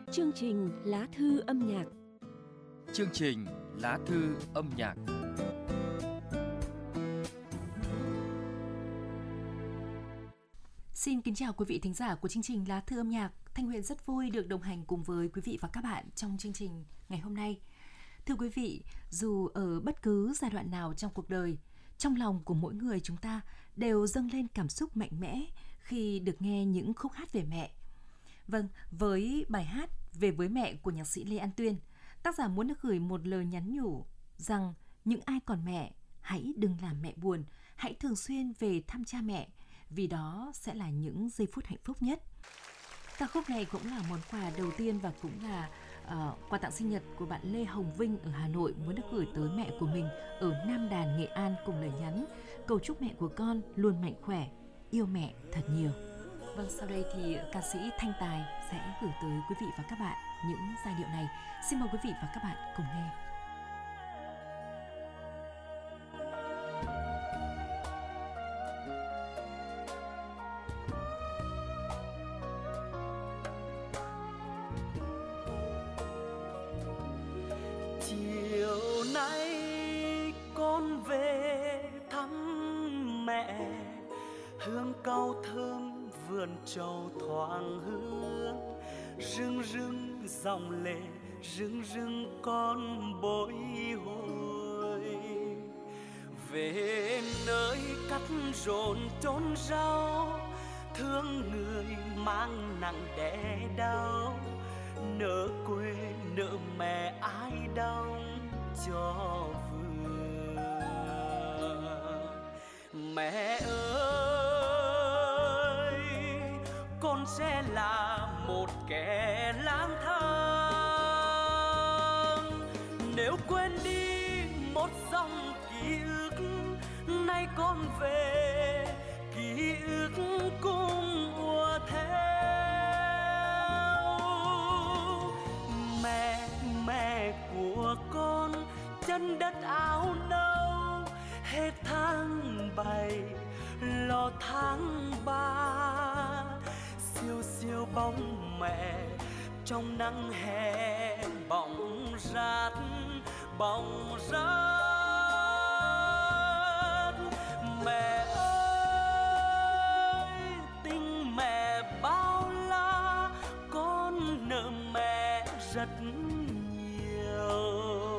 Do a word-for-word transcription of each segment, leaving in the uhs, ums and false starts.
Chương trình Lá thư âm nhạc. Chương trình Lá thư âm nhạc. Xin kính chào quý vị thính giả của chương trình Lá thư âm nhạc. Thanh Huyền rất vui được đồng hành cùng với quý vị và các bạn trong chương trình ngày hôm nay. Thưa quý vị, dù ở bất cứ giai đoạn nào trong cuộc đời, trong lòng của mỗi người chúng ta đều dâng lên cảm xúc mạnh mẽ khi được nghe những khúc hát về mẹ. Vâng, với bài hát Về với mẹ của nhạc sĩ Lê An Tuyên, tác giả muốn được gửi một lời nhắn nhủ rằng những ai còn mẹ, hãy đừng làm mẹ buồn, hãy thường xuyên về thăm cha mẹ, vì đó sẽ là những giây phút hạnh phúc nhất. Ca khúc này cũng là món quà đầu tiên và cũng là uh, quà tặng sinh nhật của bạn Lê Hồng Vinh ở Hà Nội muốn được gửi tới mẹ của mình ở Nam Đàn, Nghệ An cùng lời nhắn: cầu chúc mẹ của con luôn mạnh khỏe, yêu mẹ thật nhiều. Vâng, sau đây thì ca sĩ Thanh Tài sẽ gửi tới quý vị và các bạn những giai điệu này. Xin mời quý vị và các bạn cùng nghe. Chiều nay con về thăm mẹ, hương cau thơm vườn trầu thoảng hương, rưng rưng dòng lệ, rưng rưng con bồi hồi. Về nơi cắt rộn chốn rau, thương người mang nặng đẻ đau, nỡ quê nỡ mẹ ai đong cho vừa. Mẹ ơi, con sẽ là một kẻ lang thang, nếu quên đi một dòng ký ức, nay con về ký ức cũng ùa theo. Mẹ, mẹ của con, chân đất áo nâu, hết tháng bảy lo tháng ba, siêu siêu bóng mẹ trong nắng hè bóng rát, bóng rát. Mẹ ơi, tình mẹ bao la, con nợ mẹ rất nhiều.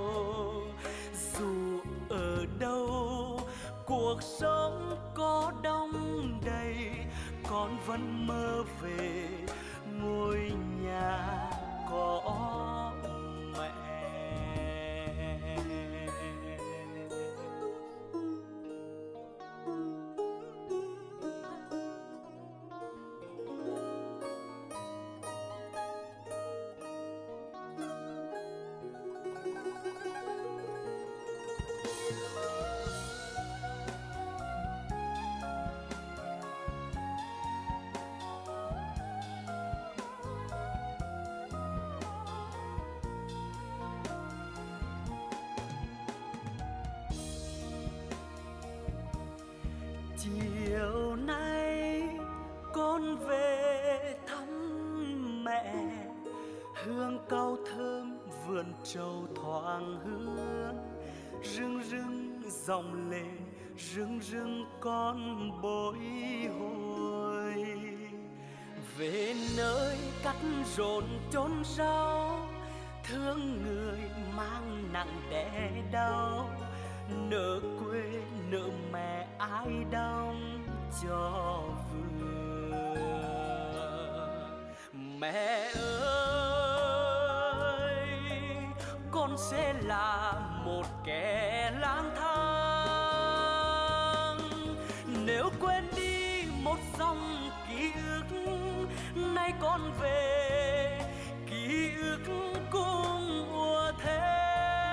Dù ở đâu cuộc sống có đông đầy, con vẫn mơ về ngôi nhà có mẹ. Chiều nay con về thăm mẹ, hương cau thơm vườn trầu thoảng hương, rưng rưng dòng lệ, rưng rưng con bồi hồi. Về nơi cắt rộn chốn rau, thương người mang nặng đẻ đau, nỡ quê nỡ mẹ ai đong cho vừa. Mẹ ơi, con sẽ là một kẻ lang thang, nếu quên đi một dòng ký ức, nay con về ký ức cũng ùa theo.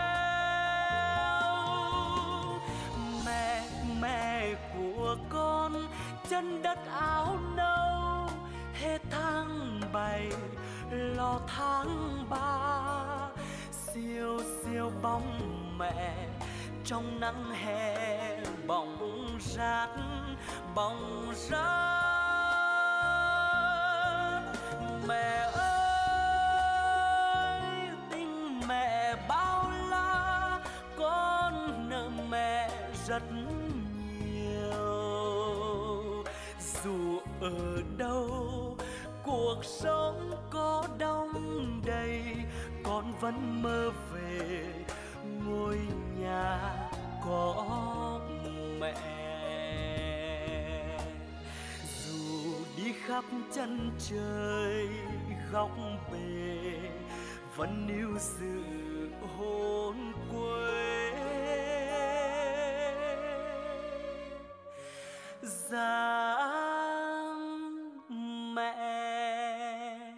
Mẹ, mẹ của con, chân đất áo nâu, hết tháng bảy lo tháng ba, siêu siêu bóng mẹ trong nắng hè bóng rát, bóng rát. Mẹ ơi, rất nhiều. Dù ở đâu cuộc sống có đông đầy, con vẫn mơ về ngôi nhà có mẹ. Dù đi khắp chân trời góc bể, vẫn níu giữ hồn quê. Dáng mẹ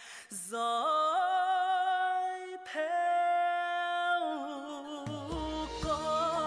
dõi theo con.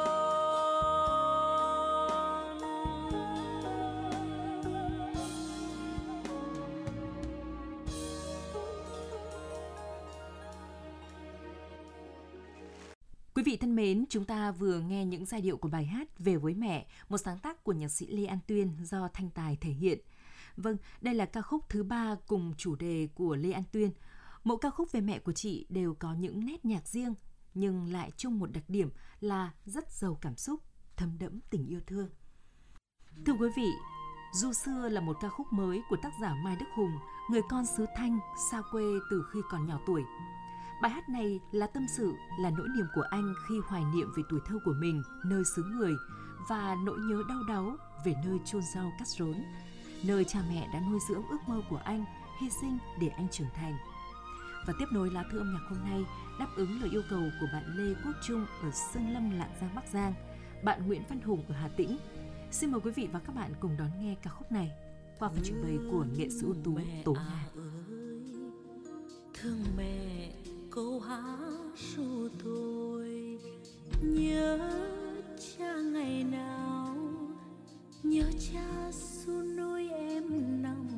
Quý vị thân mến, chúng ta vừa nghe những giai điệu của bài hát Về với mẹ, một sáng tác của nhạc sĩ Lê An Tuyên do Thanh Tài thể hiện. Vâng, đây là ca khúc thứ ba cùng chủ đề của Lê An Tuyên. Mỗi ca khúc về mẹ của chị đều có những nét nhạc riêng, nhưng lại chung một đặc điểm là rất giàu cảm xúc, thấm đẫm tình yêu thương. Thưa quý vị, Du Xưa là một ca khúc mới của tác giả Mai Đức Hùng, người con xứ Thanh, xa quê từ khi còn nhỏ tuổi. Bài hát này là tâm sự, là nỗi niềm của anh khi hoài niệm về tuổi thơ của mình nơi xứ người và nỗi nhớ đau đáu về nơi chôn rau cắt rốn, nơi cha mẹ đã nuôi dưỡng ước mơ của anh, hy sinh để anh trưởng thành. Và tiếp nối lá thư âm nhạc hôm nay, đáp ứng lời yêu cầu của bạn Lê Quốc Trung ở Sơn Lâm, Lạng Giang, Bắc Giang, bạn Nguyễn Văn Hùng ở Hà Tĩnh. Xin mời quý vị và các bạn cùng đón nghe ca khúc này qua phần trình bày của nghệ sĩ ưu tú Tố Nga. Thương mẹ câu hát ru tôi, nhớ cha ngày nào, nhớ cha xuống nuôi em nằm.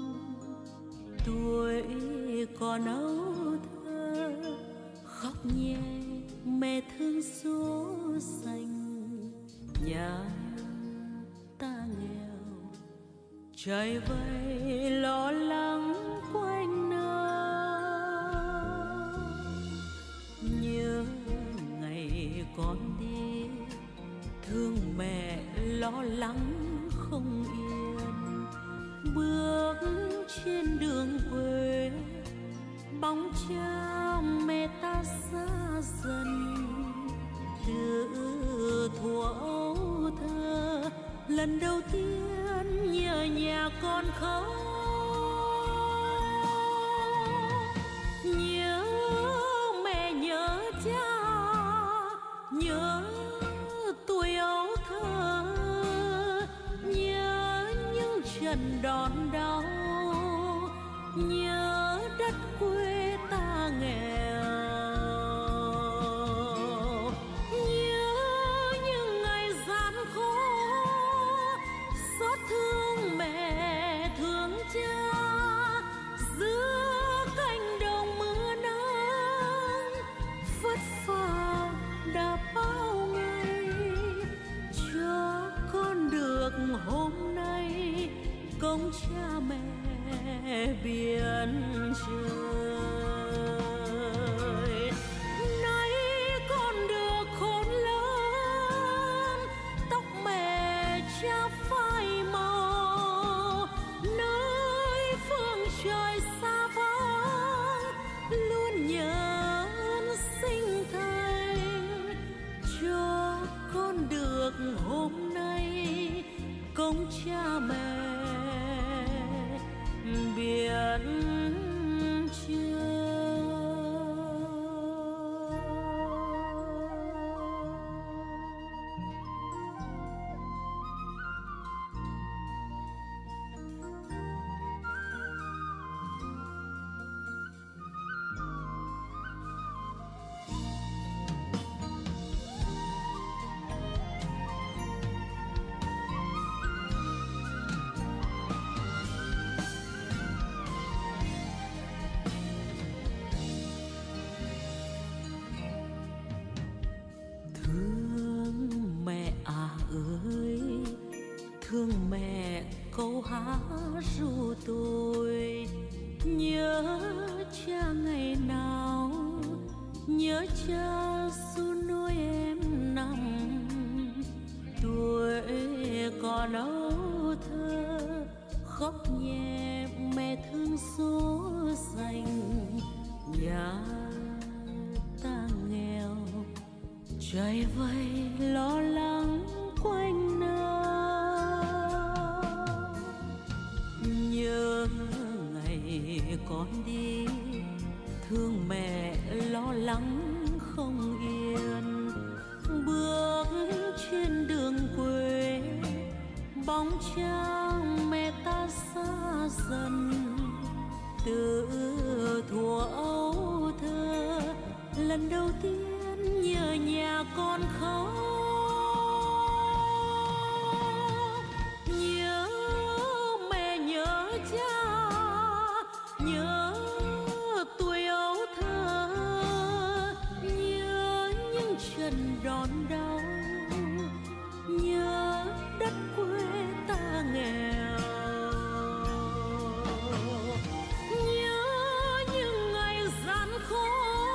Tuổi còn ấu thơ khóc nhẹ mẹ thương số xanh. Nhà ta nghèo trái vây lo lắng quanh nơi. Nhớ ngày con đi thương mẹ lo lắng không yên. Bước trên đường quê bóng cha mẹ ta xa dần. Từ thuở ấu thơ lần đầu tiên nhớ nhà con khóc. Nhớ mẹ nhớ cha, nhớ tuổi ấu thơ, nhớ những trận đòn đau, nhớ đất quê ta nghèo. Nhớ những ngày gian khó, xót thương mẹ thương cha. Giữa cánh đồng mưa nắng vất vả đã bao ngày, cho con được hôm nay công cha mẹ biển trời. Nay con được khôn lớn, tóc mẹ cha phai màu. Nơi phương trời xa vắng luôn nhớ ơn sinh thành, cho con được hôm nay công cha mẹ biển trời. Thương mẹ câu hát ru tôi, nhớ cha ngày nào, nhớ cha su nuôi em nằm. tuổi còn ấu thơ, khóc nhẹ mẹ thương số dành. Nhà ta nghèo, trời vây lo lắng quanh nào. Nhớ ngày con đi, thương mẹ lo lắng không yên. Bước trên đường quê, bóng trăng mẹ ta xa dần. Từ thuở ấu thơ, lần đầu tiên nhớ nhà con khóc. Nhớ mẹ nhớ cha, nhớ tuổi ấu thơ, nhớ những trận đòn đau, nhớ đất quê ta nghèo. Nhớ những ngày gian khó,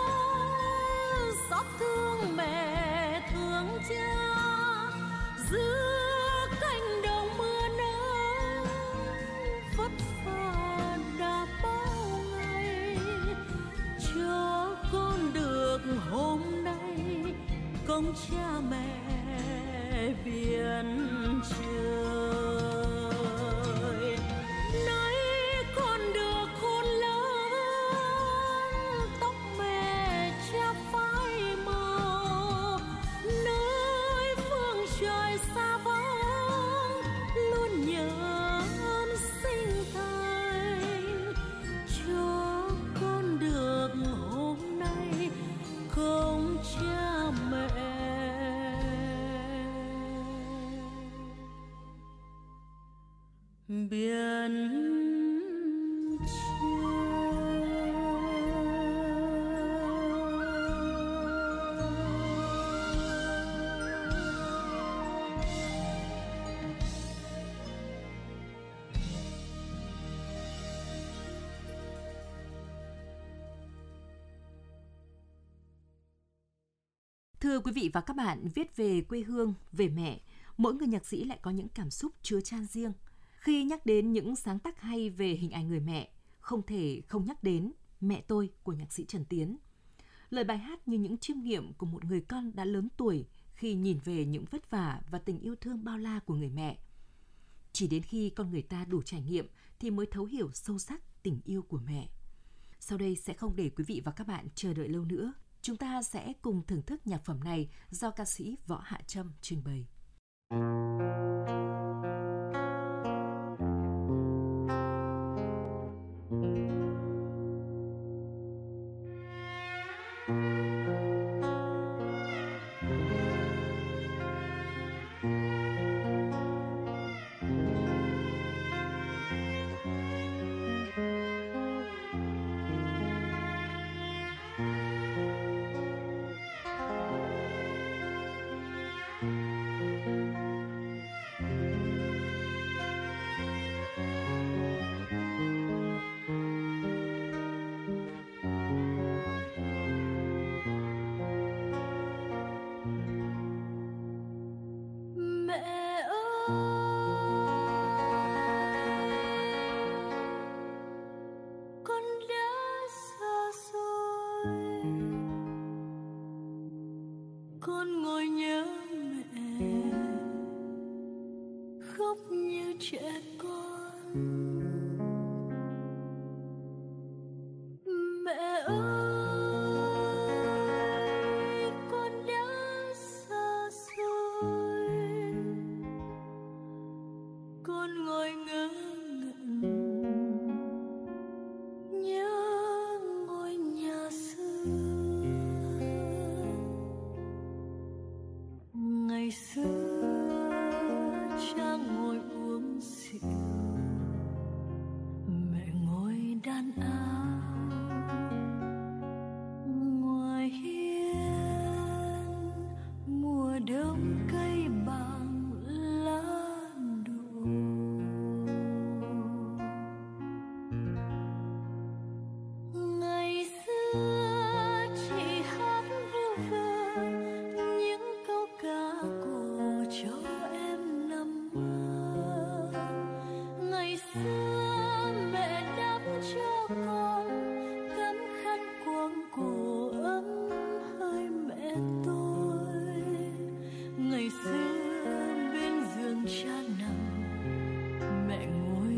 xót thương mẹ thương cha. Giữa cánh đồng mưa nắng, vất vả đã bao ngày, cho con được hôm nay công cha mẹ biển trời. Nay con được khôn lớn, tóc mẹ cha phai màu. Nơi phương trời xa vắng, luôn nhớ ơn sinh thành, cho con được hôm nay công cha mẹ. Biển Thưa quý vị và các bạn, viết về quê hương, về mẹ, mỗi người nhạc sĩ lại có những cảm xúc chứa chan riêng. Khi nhắc đến những sáng tác hay về hình ảnh người mẹ, không thể không nhắc đến Mẹ tôi của nhạc sĩ Trần Tiến. Lời bài hát như những chiêm nghiệm của một người con đã lớn tuổi khi nhìn về những vất vả và tình yêu thương bao la của người mẹ. Chỉ đến khi con người ta đủ trải nghiệm thì mới thấu hiểu sâu sắc tình yêu của mẹ. Sau đây sẽ không để quý vị và các bạn chờ đợi lâu nữa. Chúng ta sẽ cùng thưởng thức nhạc phẩm này do ca sĩ Võ Hạ Trâm trình bày. đông cây bằng lá đổ.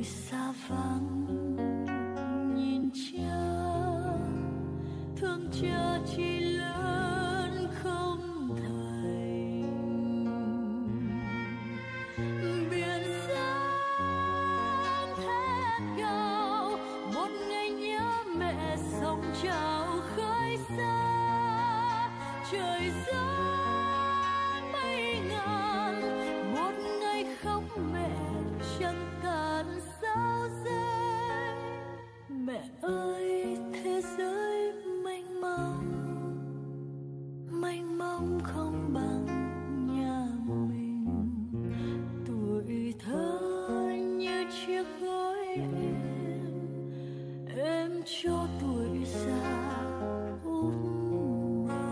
tuổi xa vắng nhìn cha, thương cha chỉ lớn không thành. Biển xanh thét gào một ngày nhớ mẹ sóng trào khơi xa. Trời gió mây ngàn một ngày khóc mẹ chẳng tàn sao rơi. Mẹ ơi thế giới mênh mông, mênh mông không bằng nhà mình. Tuổi thơ như chiếc gối êm, êm cho tuổi già út mật.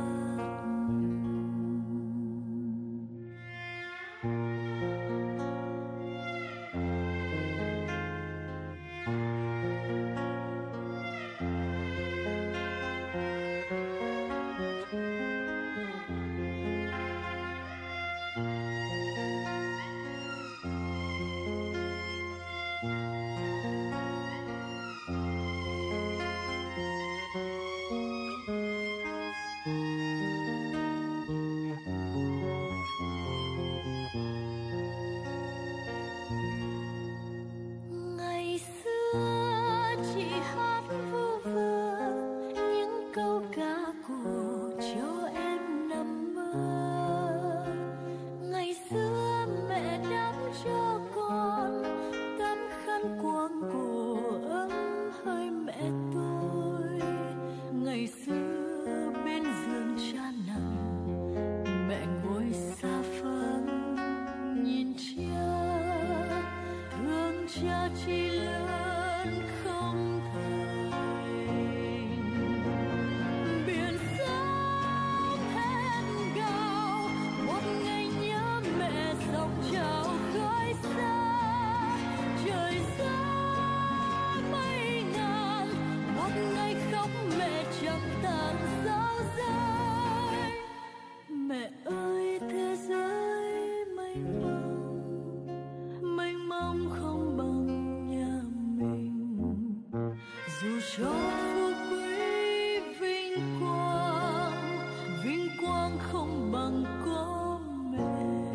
Ngày xưa chị hát vu vơ những câu ca cổ cho em nằm mơ. Ngày xưa mẹ đắp cho con tấm khăn quàng cổ ấm hơi mẹ tôi. Ngày xưa bên giường cha nằm, mẹ ngồi xa vắng nhìn cha, thương cha chỉ lớn không thành. Biển sóng thét gào một ngày nhớ mẹ sóng trào khơi xa. Trời gió mây ngàn một ngày khóc mẹ chẳng tàn sao rơi. Mẹ ơi thế giới mênh mông, mênh mông không bằng nhà mình. Dù cho phú quý vinh quang, vinh quang không bằng có mẹ.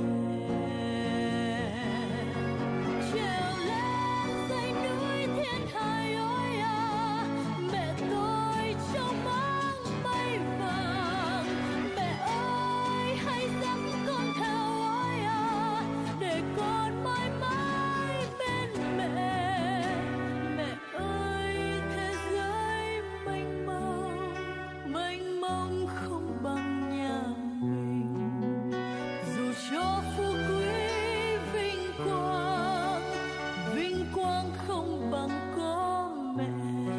Trèo lên dãy núi thiên hải ôi à, mẹ tôi trong máng mây vàng. Mẹ ơi hãy dắt con theo ôi à, để con mãi mãi bên mẹ. Mẹ ơi thế giới mênh mông, mênh mông không bằng nhà mình. Dù cho phú quý vinh quang, vinh quang không bằng có mẹ.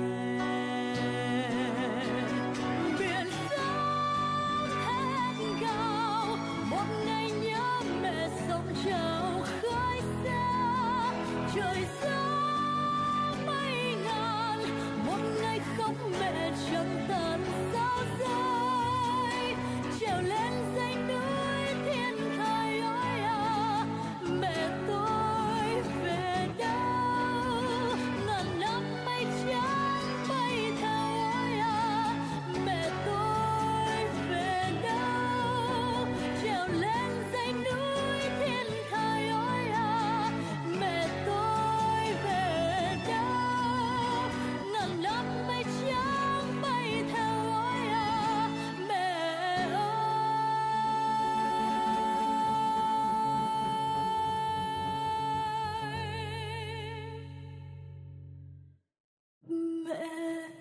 Biển sóng thét gào một ngày nhớ mẹ sóng trào khơi xa. Trời gió mây ngàn một ngày khóc mẹ chẳng tàn sao rơi. Trèo lên dãy núi thiên hải ôi à, mẹ tôi về đâu. Ngàn năm mây trắng bay theo ôi à, mẹ tôi về đâu. Trèo lên dãy núi thiên hải ôi à, mẹ tôi về đâu. Ngàn năm mây trắng bay theo ôi à, mẹ ơi. Mẹ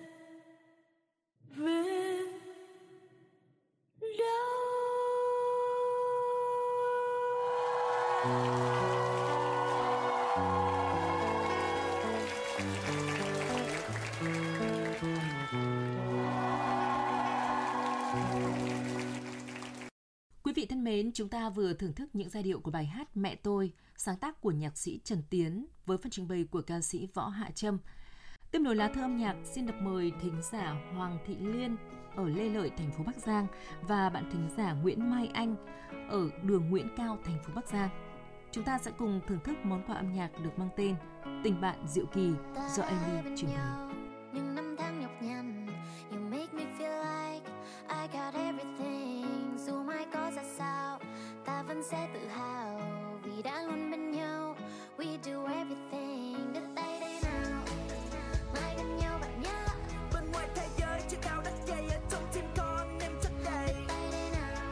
về Quý vị thân mến, chúng ta vừa thưởng thức những giai điệu của bài hát Mẹ Tôi, sáng tác của nhạc sĩ Trần Tiến với phần trình bày của ca sĩ Võ Hạ Trâm. Tiếp nối lá thư âm nhạc, xin được mời thính giả Hoàng Thị Liên ở Lê Lợi, thành phố Bắc Giang và bạn thính giả Nguyễn Mai Anh ở đường Nguyễn Cao, thành phố Bắc Giang. chúng ta sẽ cùng thưởng thức món quà âm nhạc được mang tên Tình bạn diệu kỳ do Amy trình bày. Những năm tháng nhọc nhằn, you make me feel like I got everything. Dù mai có ra sao, ta vẫn sẽ tự hào vì đã luôn bên nhau. We do everything. Đưa tay đây nào, mai bên nhau bạn nhé. Bên ngoài thế giới chưa cao đất dày, ở trong tim con em chất đầy. Đưa tay đây nào,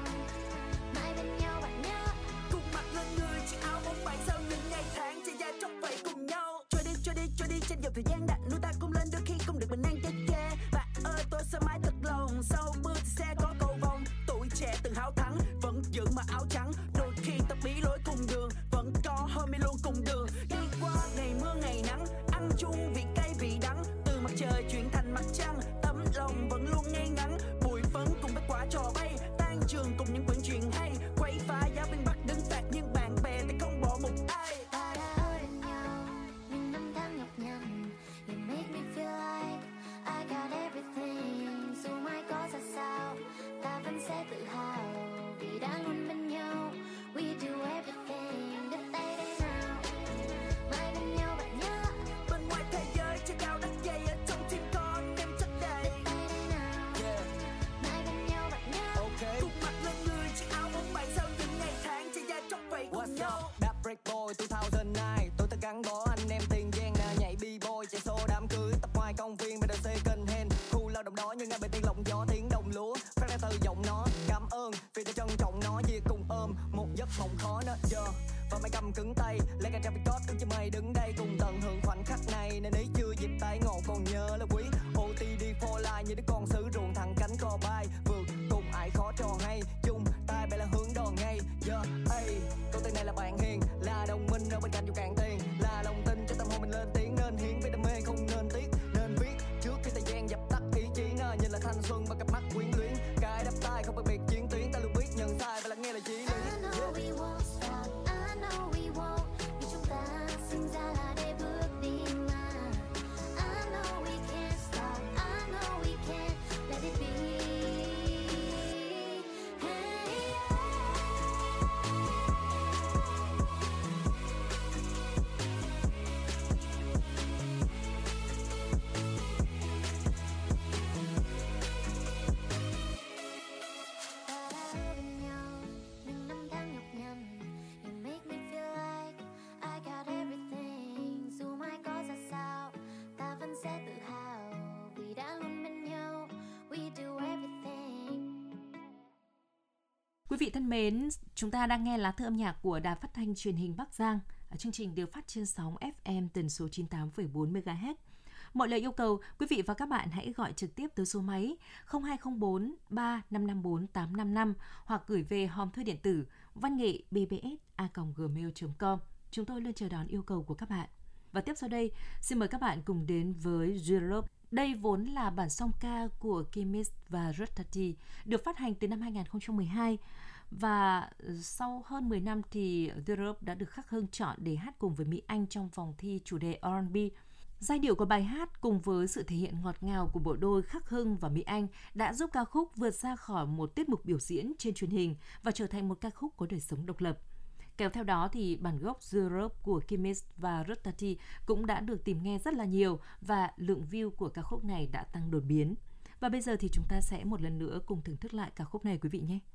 mai bên nhau bạn nhé. Cùng mặt lên người chiếc áo bóng bay sau những ngày tháng chạy dài trong vậy cùng nhau. Trôi đi trôi đi trôi đi trên dòng thời gian đã nuôi ta không lên đôi khi không được bình an chết chê. Bạn ơi tôi sẽ mãi thật lòng, sau mưa thì sẽ có cầu vồng. Tuổi trẻ tự háo thắng vẫn giữ mà áo trắng, đôi khi ta bí lối cùng đường vẫn có homie luôn cùng đường. Đi qua ngày mưa ngày nắng, ăn chung vị cay vị đắng, từ mặt trời chuyển thành mặt trăng, tấm lòng vẫn luôn ngay ngắn. Bụi phấn cùng với quả trò bay, tan trường cùng những quyển chuyện hay, quấy phá giáo viên bắt đứng phạt nhưng bạn bè thì không bỏ một ai. Ta đã ở bên nhau những năm tháng nhọc nhằn, you make me feel like I got everything. Dù mai có ra sao, ta vẫn sẽ tự hào vì đã luôn bên nhau. We do everything. Đưa tay đây nào, mai bên nhau bạn nhé. Bên ngoài thế giới chưa cao đất dày, ở trong tim con em chất đầy. Đưa tay đây nào, mai bên nhau bạn nhé. Okay. Cùng mặt lên người chiếc áo bóng bay sau những ngày tháng chạy dài trong vậy cùng What's nhau. up, That Break Boy hai không không chín. Tôi ta gắn bó anh em tiền giang nè, nhảy b-boy chạy xô đám cưới, tập ngoài công viên bên đờ second hand. Khu lao động đó như ngay bên tiên lộng gió tiếng đồng lúa phát ra từ giọng nó. Cảm ơn vì đã trân trọng nó, chia cùng ôm một giấc mộng khó nữa. Yeah. Và mày cầm cứng tay lấy cả traffic code ước cho mày đứng đây cùng tận hưởng khoảnh khắc này. Nên ý chưa dịp tay ngộ còn nhớ là quý ô tê đi for life như đứa con sứ ruộng thẳng cánh cò bay vượt cùng ai khó trò hay chung tay bay là hướng đòn ngay. Yeah, ay, câu tên này là bạn hiền, là đồng minh ở bên cạnh dù cạn tiền, là lòng tin cho tâm hồn mình lên tiếng, nên hiến với đam mê không nên tiếc, nên viết trước khi thời gian dập tắt ý chí nè, nhìn là thanh xuân và cặp mắt quyến luyến, cái đắp tay không phân biệt chiến tuyến, ta luôn biết nhận sai và lắng nghe lời chí lý. I know we won't stop, I know we won't, vì chúng ta sinh ra là để bước đi mà. I know we can't stop, I know we can't let it be. Hey, ta đã ở bên nhau những năm tháng nhọc nhằn, you make me feel like I got everything. Dù mai có ra sao, ta vẫn sẽ tự hào vì đã luôn bên nhau. We do everything. Quý vị thân mến, chúng ta đang nghe lá thư âm nhạc của Đài Phát thanh Truyền hình Bắc Giang. Chương trình được phát trên sóng ép em tần số chín mươi tám phẩy bốn mê ga héc. Mọi lời yêu cầu, quý vị và các bạn hãy gọi trực tiếp tới số máy không hai không bốn ba năm năm bốn tám năm năm hoặc gửi về hòm thư điện tử văn nghệ b b s a còng gmail chấm com. Chúng tôi luôn chờ đón yêu cầu của các bạn. Và tiếp sau đây, xin mời các bạn cùng đến với Europe. Đây vốn là bản song ca của Kimis và Ruttati, được phát hành từ năm hai không một hai. Và sau hơn mười năm thì Europe đã được Khắc Hưng chọn để hát cùng với Mỹ Anh trong vòng thi chủ đề R and B. Giai điệu của bài hát cùng với sự thể hiện ngọt ngào của bộ đôi Khắc Hưng và Mỹ Anh đã giúp ca khúc vượt ra khỏi một tiết mục biểu diễn trên truyền hình và trở thành một ca khúc có đời sống độc lập. Kéo theo đó thì bản gốc Europe của Kimis và Ruttati cũng đã được tìm nghe rất là nhiều và lượng view của ca khúc này đã tăng đột biến. Và bây giờ thì chúng ta sẽ một lần nữa cùng thưởng thức lại ca khúc này quý vị nhé.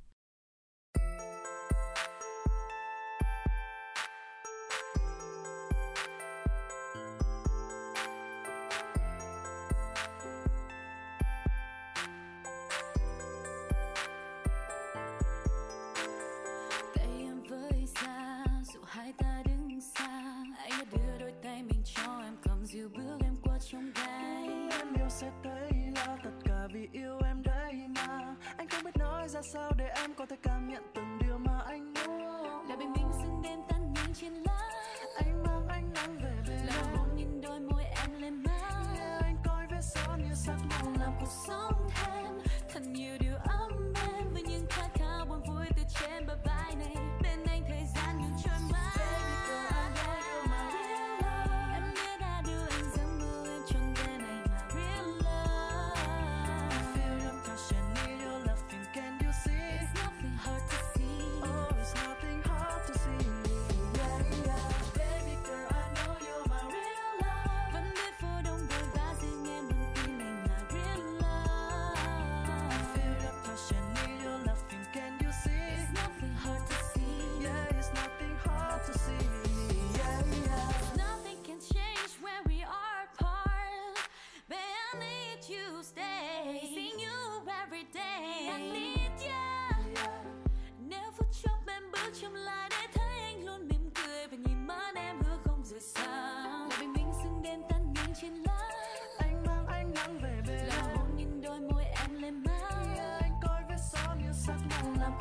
dịu bước em qua trong gai. Em yêu sẽ thấy là tất cả vì yêu em đây mà. Anh không biết nói ra sao để em có thể cảm nhận từng điều mà anh muốn. Là bình minh sương đêm tan nhanh trên lá. Anh mang ánh nắng về bên là em. hôn nhìn đôi môi em lên má. Nghe anh coi vết son như sắc màu làm cuộc sống thêm thật nhiều điều ấm êm với những khát khao buồn vui từ trên bờ vai này. Bên anh thời gian như trôi mãi. Feel your passion, need your loving, can you see? It's nothing hard to see.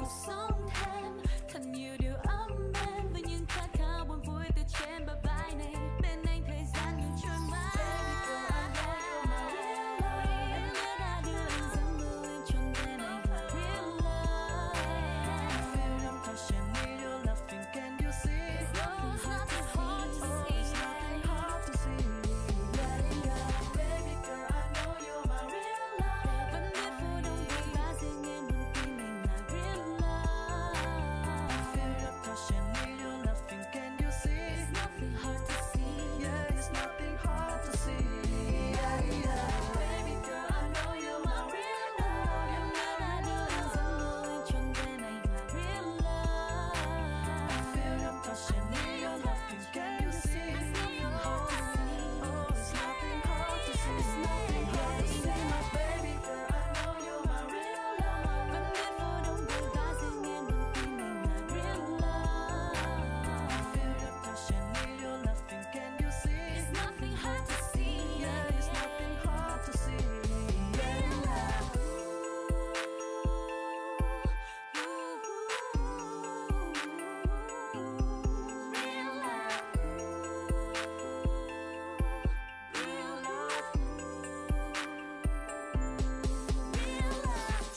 cuộc sống thêm thật nhiều điều ấm êm với những khát khao buồn vui từ trên bờ vai này. Bên anh thời gian như trôi mãi. Em nhớ đã đưa anh giấc mơ anh trong tên anh là real love. Feel I'm touching me, your loving, can you see? It's nothing hard to see. It's nothing hard to see. Yeah, yeah. Baby girl, I know you're my real love. Vẫn biết phố đông vui vã riêng em luôn tin anh là real love. Feel I'm touching me, your loving, can you see? It's nothing hard to see. Yeah, it's nothing hard to see. Yeah, yeah. Baby girl, I know you're my real love. Em nhớ đã đưa anh giấc mơ anh trong tên anh là real love. Feel I'm touching me, your loving, can you see? It's nothing hard to see. Oh, it's nothing hard to see. It's nothing hard to see. My baby girl, I know you're my real love. Vẫn biết phố đông vui vã riêng em luôn tin anh là real love. Feel I'm touching me, your loving, can you see? It's nothing hard to see. Yeah, it's nothing hard to see. Yeah, yeah. Real love. Real love. Real love.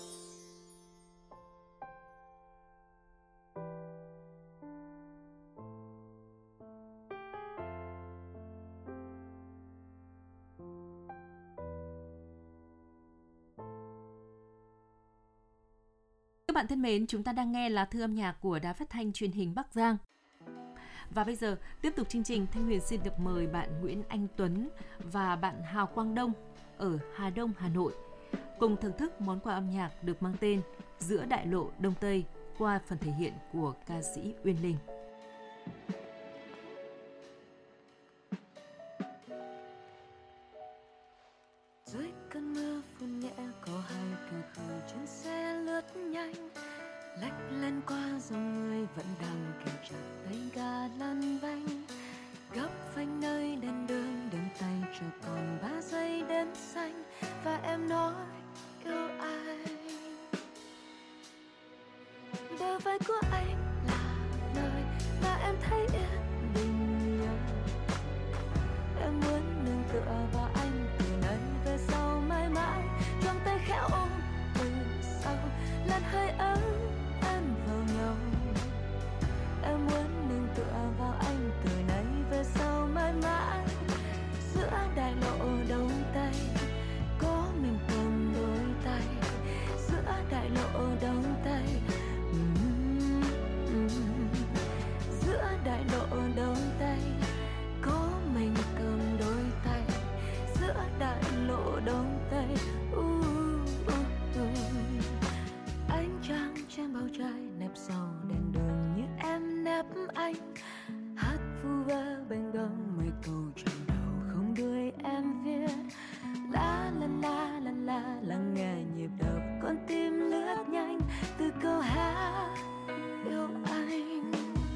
Các bạn thân mến, chúng ta đang nghe lá thư âm nhạc của Đài Phát thanh Truyền hình Bắc Giang. Và bây giờ, tiếp tục chương trình, Thanh Huyền xin được mời bạn Nguyễn Anh Tuấn và bạn Hào Quang Đông ở Hà Đông, Hà Nội cùng thưởng thức món quà âm nhạc được mang tên Giữa Đại Lộ Đông Tây qua phần thể hiện của ca sĩ Uyên Linh. Dưới cơn mưa phun nhẹ có hai cười khổ trên xe lướt nhanh, lách lên qua dòng người vẫn đang kìm chặt tay ga lăn bánh, góc phanh nơi đèn đường đừng tay chờ còn ba giây đến xanh và em nói yêu anh. Bờ vai của anh là nơi mà em thấy yên bình nhau. Em muốn nương tựa vào anh từ nay về sau mãi mãi, trong tay khẽ ôm từ sau làn hơi ấm tan vào nhau. Em muốn nương tựa vào anh từ nay về sau mãi mãi, giữa đại lộ đông tây có mình cầm đôi tay, giữa đại lộ đông tây. Mm, mm. Giữa đại lộ đông tây có mình cầm đôi tay, giữa đại lộ đông tây. Uh, uh, uh. Ánh trăng trên bầu trời nép sau đèn đường như em nép anh, hát vu vơ bên gông mấy câu trong đầu không đuôi em viết. La la la la la lắng nghe nhịp đập con tim lướt nhanh từ câu hát yêu anh.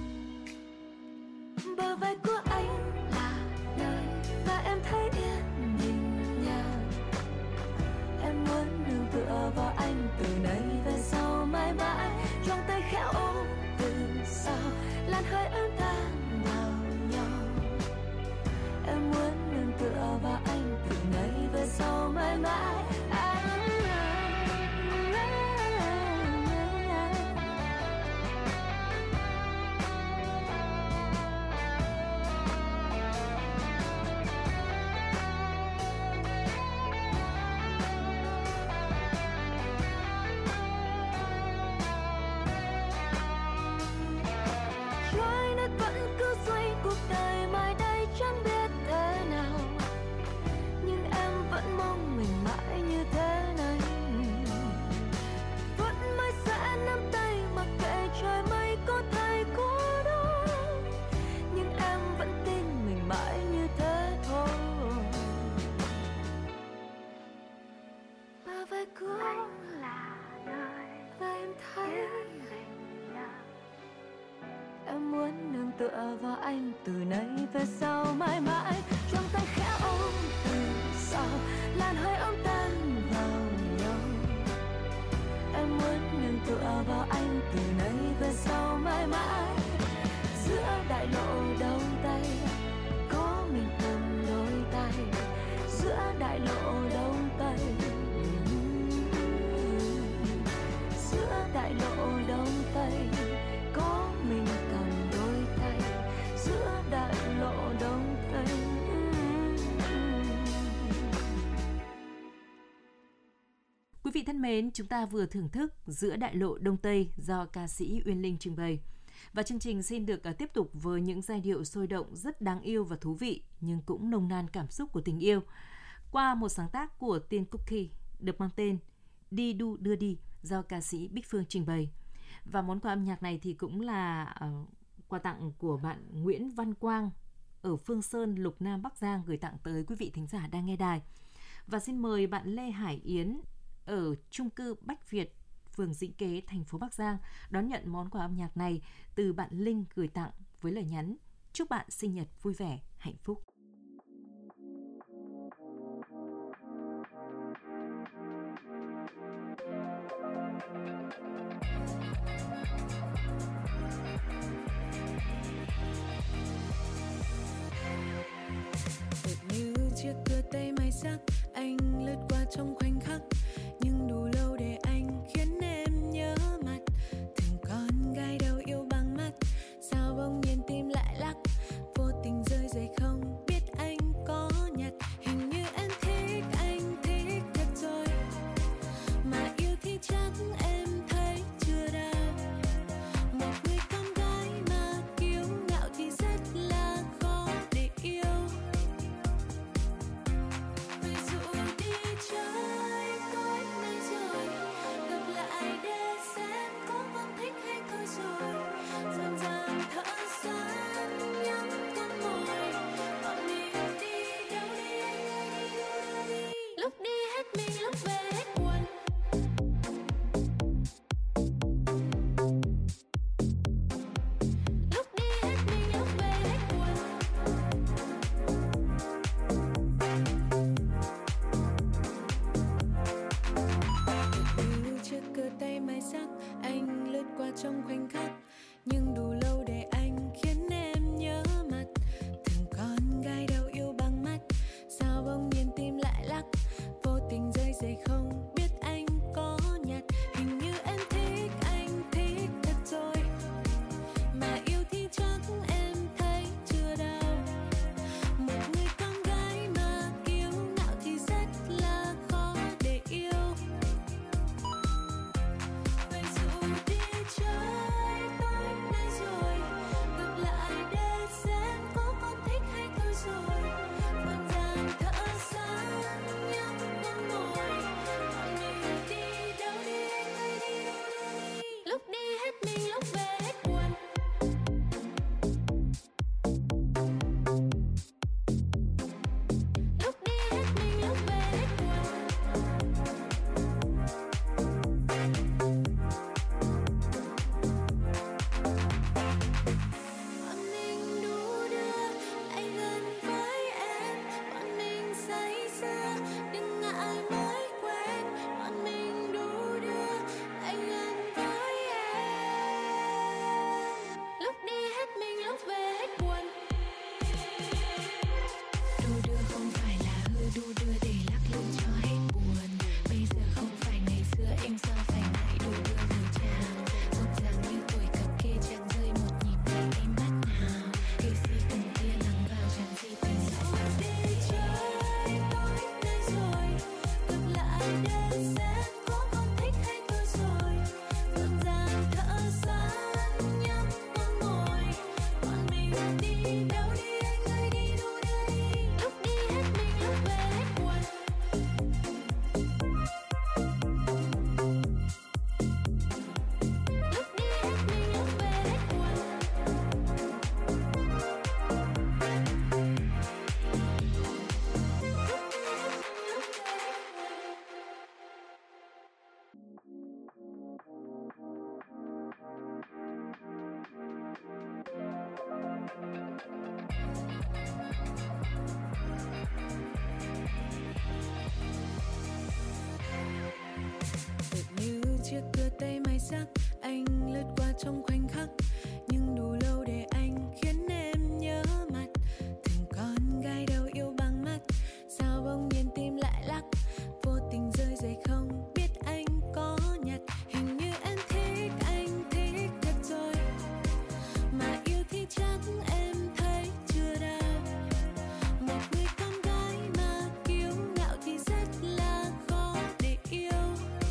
Bờ vai của anh là nơi mà em thấy yên bình nhà. Em muốn nương tựa vào anh từ nay về sau mãi mãi, trong tay khẽ ôm từ sau làn hơi ấm tan vào nhau. Em muốn nương tựa vào anh từ nay về sau mãi mãi. Trôi nước vẫn cứ xoay cuộc đời mai đây chẳng biết thế nào, nhưng em vẫn mong mình mãi như thế này. Vẫn mãi sẽ nắm tay mặc kệ trời mây có thay có đó, nhưng em vẫn tin mình mãi như thế thôi. Bờ vai của anh là nơi và em thấy em muốn nương tựa vào anh từ nay về sau mãi mãi, trong tay khẽ ôm từ sau làn hơi ấm tan vào nhau. Em muốn nương tựa vào anh Quý vị thân mến, chúng ta vừa thưởng thức Giữa đại lộ Đông Tây do ca sĩ Uyên Linh trình bày. Và chương trình xin được uh, tiếp tục với những giai điệu sôi động rất đáng yêu và thú vị, nhưng cũng nồng nàn cảm xúc của tình yêu, qua một sáng tác của Tiên Cookie được mang tên Đi Đu Đưa Đi do ca sĩ Bích Phương trình bày. Và món quà âm nhạc này thì cũng là uh, quà tặng của bạn Nguyễn Văn Quang ở Phương Sơn, Lục Nam, Bắc Giang gửi tặng tới quý vị thính giả đang nghe đài. Và xin mời bạn Lê Hải Yến ở chung cư Bách Việt, phường Dĩnh Kế, thành phố Bắc Giang đón nhận món quà âm nhạc này từ bạn Linh gửi tặng với lời nhắn: chúc bạn sinh nhật vui vẻ, hạnh phúc. Tựa như chiếc cửa tay mai sắc, anh lướt qua trong khoảnh khắc, nhưng đủ lâu để anh khiến em nhớ mặt. Từng con gái đâu yêu bằng mắt, sao bỗng nhiên tim lại lắc, vô tình rơi giày không biết anh có nhặt. Hình như em thích anh thích thật rồi, mà yêu thì chắc em thấy chưa đâu. Một người con gái mà kiêu ngạo thì rất là khó để yêu. Vậy dù đi chơi tối nay rồi, gặp lại để xem có vẫn thích hay thôi rồi. Dần dần thở gian nhắm con môi, bọn mình đi đâu đi anh ơi, đi đâu đi. Lúc đi hết mình, lúc về hết buồn. Lúc đi hết mình, lúc về hết buồn. Như chiếc cửa tay mai sắc, anh lướt qua trong khoảnh khắc, nhưng đủ lâu để anh khiến em nhớ mặt. Từng con gái đâu yêu bằng mắt, sao bỗng nhiên tim lại lắc, vô tình rơi giày không biết anh có nhặt. Hình như em thích anh thích thật rồi, mà yêu thì chắc em thấy chưa đâu. Một người con gái mà kiêu ngạo thì rất là khó để yêu. Vậy dù đi chơi tối nay rồi, gặp lại để xem có còn thích hay thôi rồi. Dần dần thở gian nhắm con môi, bọn mình đi đâu đi anh ơi, đi đâu đi. Lúc đi hết mình, lúc về hết buồn. Lúc đi hết mình, lúc về hết buồn. Bọn mình đu đưa anh gần với em, bọn mình say sưa đừng ngại mới quen. Bọn mình đu đưa anh gần với em, lúc đi hết mình, lúc về hết buồn. Đu đưa không phải là hư, đu đưa để lắc lư cho hết buồn. Bây giờ không phải ngày xưa, em sao phải ngại đu đưa vào chàng. Rộn ràng như tuổi cập kê, chẳng rơi một nhịp để em bắt nào. Cây si cùng kia lắng vào chẳng gì tình sợ. Đi chơi tối nay rồi, gặp lại để xem có còn thích hay thôi rồi. Dần dần thở gian nhắm con môi, bọn mình đi đâu đi anh ơi, đi đâu đi. Lúc đi hết mình, lúc về hết buồn. Lúc đi hết mình, lúc về hết buồn. Tựa như chiếc cửa tay mai sắc, anh lướt qua trong khoảnh khắc, nhưng đủ lâu để anh khiến em nhớ mặt. Từng con gái đâu yêu bằng mắt, sao bỗng nhiên tim lại lắc, vô tình rơi giày không biết anh có nhặt. Hình như em thích anh thích thật rồi, mà yêu thì chắc em thấy chưa đâu. Một người con gái mà kiêu ngạo thì rất là khó để yêu.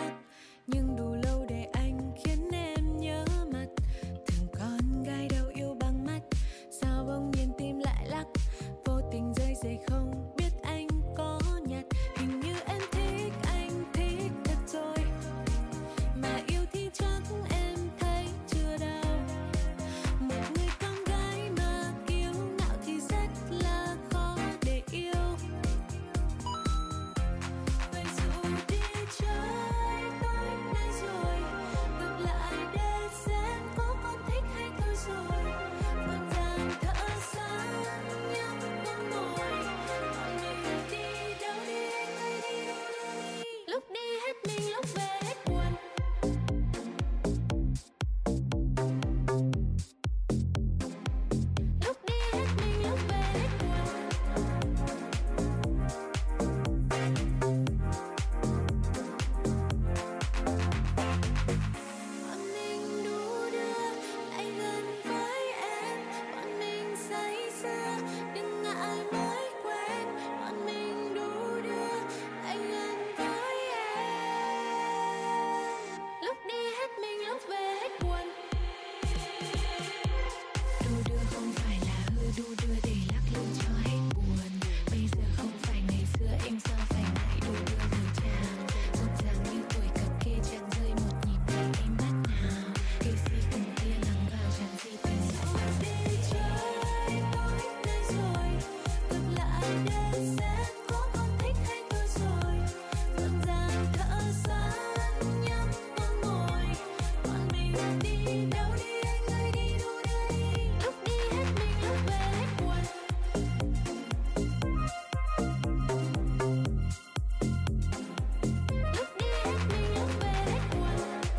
sắc, nhưng đủ lâu để anh khiến em nhớ mặt. Từng con gái đâu yêu bằng mắt, sao bỗng nhiên tim lại lắc, vô tình rơi rơi không biết anh có nhặt. Hình như em thích anh thích thật rồi, mà yêu thì chắc em thấy chưa đâu. Một người con gái mà kiêu ngạo thì rất là khó để yêu. Vậy dù đi chơi tối nay rồi, ngược lại để xem có còn thích hay thôi rồi. Một dàn thợ săn nhắm con mồi, mọi người đi đâu đi anh ơi đi đâu đi. Lúc đi hết mình lúc về hết buồn. Lúc đi hết mình lúc về hết buồn. Bọn mình đu đưa lại gần với em, bọn mình say sưa đừng ngại mới quen. Bọn mình đu đưa lại gần với em, lúc đi hết mình lúc về hết buồn. Đu đưa không phải là hư, đu đưa để lắc lư cho hết buồn. Bây giờ không phải ngày xưa, em sao phải ngại đu đưa vào chàng. Rộn ràng như tuổi cập kê, chẳng rơi một nhịp để em bắt nào. Cây si cùng tia lắng vào chẳng gì tình sao. Đi chơi tối nay rồi, ngược lại để xem có còn thích hay thôi rồi. Rộn ràng thợ săn nhắm con mồi, bọn mình đi đâu đi anh ơi đi đâu đi. Lúc đi hết mình lúc về hết buồn. Lúc đi hết mình lúc về hết buồn.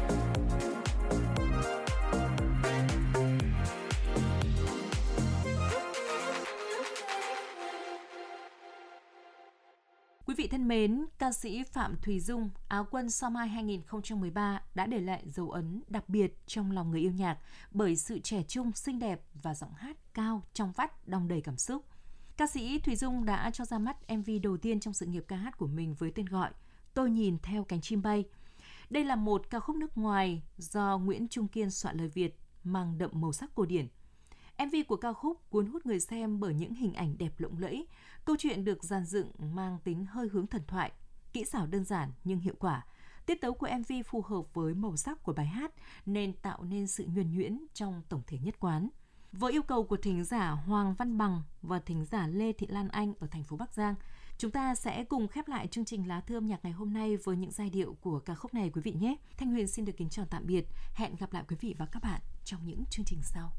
Quý vị thân mến, ca sĩ Phạm Thùy Dung, Á quân Sao Mai hai không một ba đã để lại dấu ấn đặc biệt trong lòng người yêu nhạc bởi sự trẻ trung, xinh đẹp và giọng hát cao, trong vắt, đong đầy cảm xúc. Ca sĩ Thùy Dung đã cho ra mắt em vê đầu tiên trong sự nghiệp ca hát của mình với tên gọi Tôi nhìn theo cánh chim bay. Đây là một ca khúc nước ngoài do Nguyễn Trung Kiên soạn lời Việt mang đậm màu sắc cổ điển. em vê của ca khúc cuốn hút người xem bởi những hình ảnh đẹp lộng lẫy, câu chuyện được dàn dựng mang tính hơi hướng thần thoại, kỹ xảo đơn giản nhưng hiệu quả. Tiết tấu của em vê phù hợp với màu sắc của bài hát nên tạo nên sự nhuần nhuyễn trong tổng thể nhất quán. Với yêu cầu của thính giả Hoàng Văn Bằng và thính giả Lê Thị Lan Anh ở thành phố Bắc Giang, chúng ta sẽ cùng khép lại chương trình Lá Thư âm nhạc ngày hôm nay với những giai điệu của ca khúc này quý vị nhé. Thanh Huyền xin được kính chào tạm biệt. Hẹn gặp lại quý vị và các bạn trong những chương trình sau.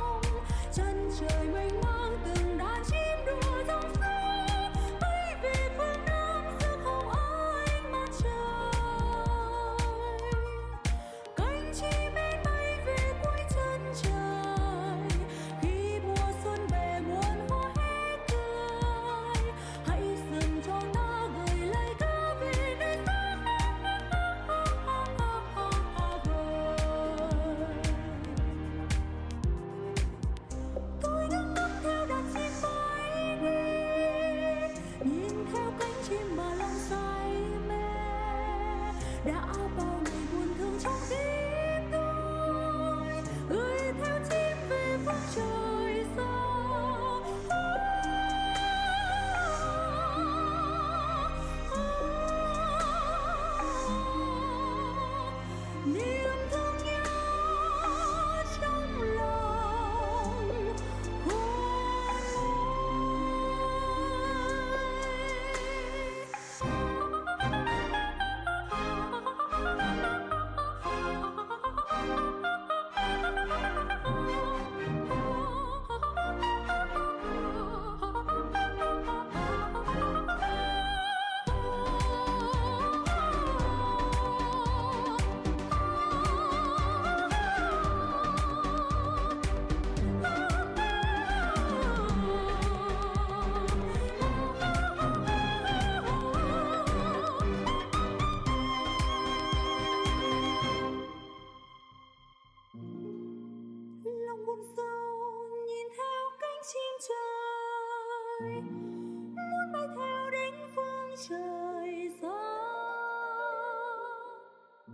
Trời mênh mang từng đàn chim đua dòng sông bay về chim trời, muốn bay theo đến phương trời xa.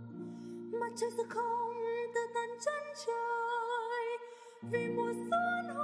Mặt trời sẽ không từ tận chân trời, vì mùa xuân